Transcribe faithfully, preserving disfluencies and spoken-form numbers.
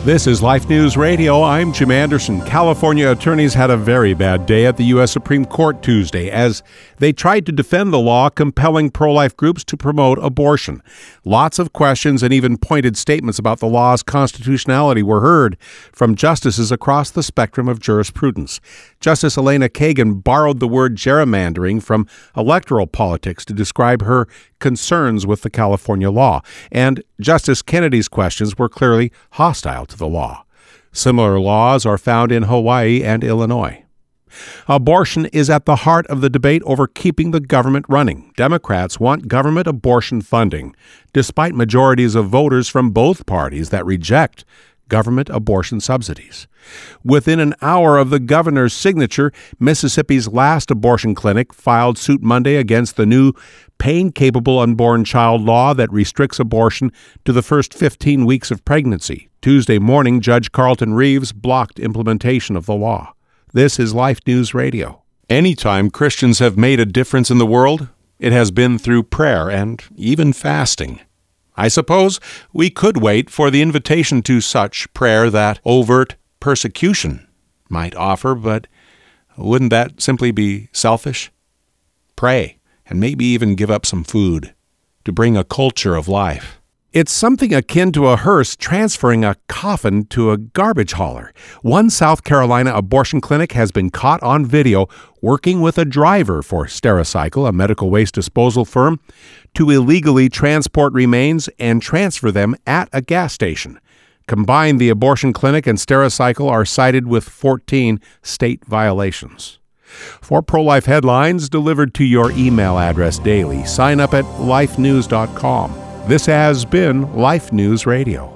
This is Life News Radio. I'm Jim Anderson. California attorneys had a very bad day at the U S Supreme Court Tuesday as they tried to defend the law compelling pro-life groups to promote abortion. Lots of questions and even pointed statements about the law's constitutionality were heard from justices across the spectrum of jurisprudence. Justice Elena Kagan borrowed the word gerrymandering from electoral politics to describe her concerns with the California law, and Justice Kennedy's questions were clearly hostile to the law. Similar laws are found in Hawaii and Illinois. Abortion is at the heart of the debate over keeping the government running. Democrats want government abortion funding, despite majorities of voters from both parties that reject government abortion subsidies. Within an hour of the governor's signature, Mississippi's last abortion clinic filed suit Monday against the new pain-capable unborn child law that restricts abortion to the first fifteen weeks of pregnancy. Tuesday morning, Judge Carlton Reeves blocked implementation of the law. This is Life News Radio. Anytime Christians have made a difference in the world, it has been through prayer and even fasting. I suppose we could wait for the invitation to such prayer that overt persecution might offer, but wouldn't that simply be selfish? Pray, and maybe even give up some food to bring a culture of life. It's something akin to a hearse transferring a coffin to a garbage hauler. One South Carolina abortion clinic has been caught on video working with a driver for Stericycle, a medical waste disposal firm, to illegally transport remains and transfer them at a gas station. Combined, the abortion clinic and Stericycle are cited with fourteen state violations. For pro-life headlines delivered to your email address daily, sign up at life news dot com. This has been Life News Radio.